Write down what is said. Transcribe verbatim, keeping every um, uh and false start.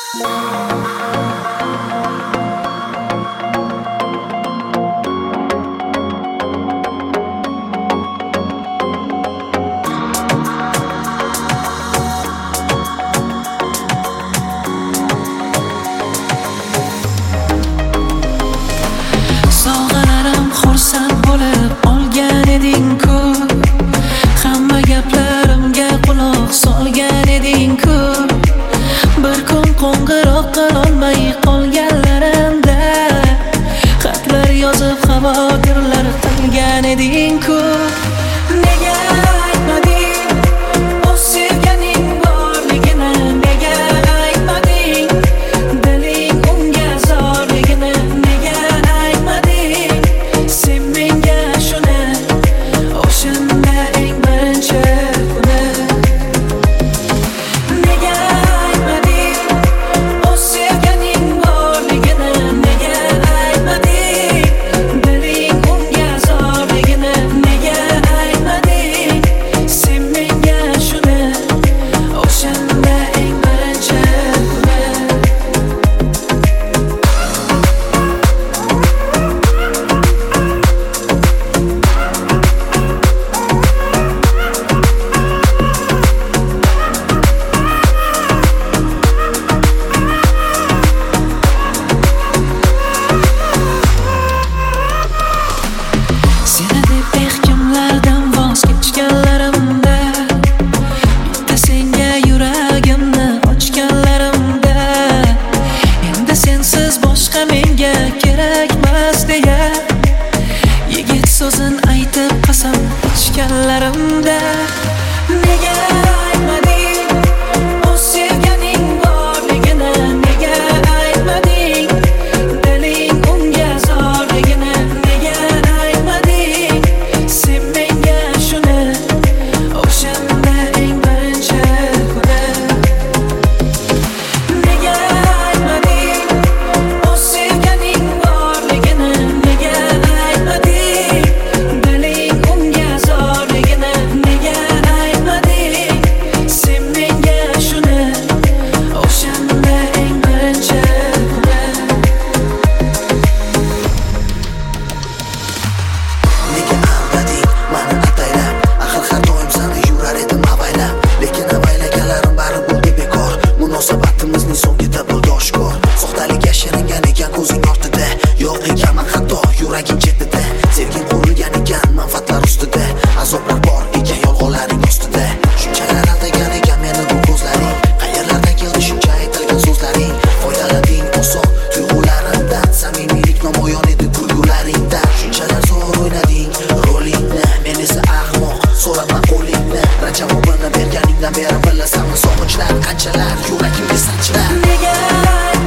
Sog'alarim xursand bo'lib olgan eding-ku, hamma gaplarimga quloq solgan eding-ku. Bir kun qo'ng'iroq qilolmay qolganlarimda xatlar yozib xavotirlar qilgan eding-ku. Nega aytmading o'z sevganing borligini? Nega aytmading diling unga zorligini? Nega aytmading sen menga shuni o'shanda eng birinchi kuni? Nega aytmading o'z sevganing borligini? Nega aytmading diling unga zorligini? Nega aytmading sen menga shuni o'shanda eng birinchi kuni? Seni deb ehtimlardan voz kechganlarimda, bitta senga yuragimni ochganlarimda, endi sensiz boshqa menga kerakmas deya yigit so'zin aytib qasam ichganlarimda. Nega aytmading o'z sevganing borligini? Nega aytmading diling unga zorligini? Nega aytmading sen menga shuni o'shanda eng birinchi kuni? Nega aytmading o'z sevganing borligini? Nega aytmading diling unga zorligini? Nega aytmading sen menga shuni o'shanda eng birinchi kuni? Nega aldading mani ataylab? Axir har doim seni yurar edim avaylab. Lekin avaylaganlarim bari bo'ldi bekor. Munosabatimizning so'ngida bo'ldi oshkor. Soxtalik yashiringan ekan ko'zing ortida. Yo'q ekanman hatto yuraging chetida. Sevging qurilgan ekan manfaatlar ustida. Azoblar bor ekan yolg'onlaring ostida. Shunchalar aldagan ekan meni bu ko'zlaring. Qayerlardan keldi shuncha aytilgan so'zlaring? Foydalanding oson tuyg'ularimdan. Samimiylik namoyon edi kulgularingdan. Shunchalar zo'r o'ynading rolingni, men esa ahmoq so'raman qo'lingni. Javobini berganingdan beri bilasanmi sog'inchlar qanchalar yuragimga sanchlar? Nega